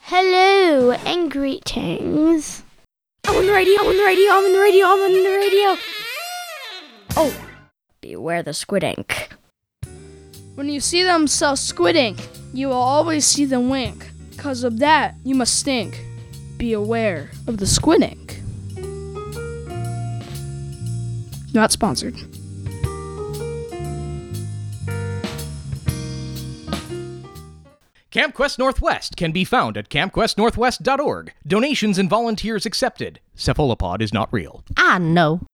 Hello and greetings. I'm on the radio, I'm on the radio, I'm on the radio, I'm on the radio. Oh, beware the squid ink. When you see them sell squid ink, you will always see them wink. 'Cause of that, you must stink. Be aware of the squid ink. Not sponsored. Camp Quest Northwest can be found at campquestnorthwest.org. Donations and volunteers accepted. Cephalopod is not real. I know.